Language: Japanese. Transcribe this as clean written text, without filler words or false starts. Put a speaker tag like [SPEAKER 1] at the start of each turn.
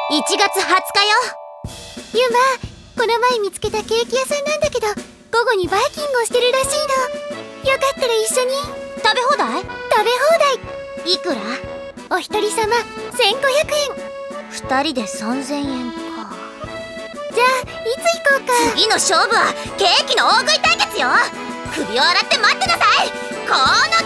[SPEAKER 1] 1月20日よ。
[SPEAKER 2] ユマ、この前見つけたケーキ屋さんなんだけど、午後にバイキングをしてるらしいの。よかったら一緒に。
[SPEAKER 1] 食べ放題？
[SPEAKER 2] 食べ放題。
[SPEAKER 1] いくら？
[SPEAKER 2] お一人様1500円。
[SPEAKER 1] 2人で3000円か。
[SPEAKER 2] じゃあいつ行こうか。
[SPEAKER 1] 次の勝負はケーキの大食い対決よ。首を洗って待ってなさい。この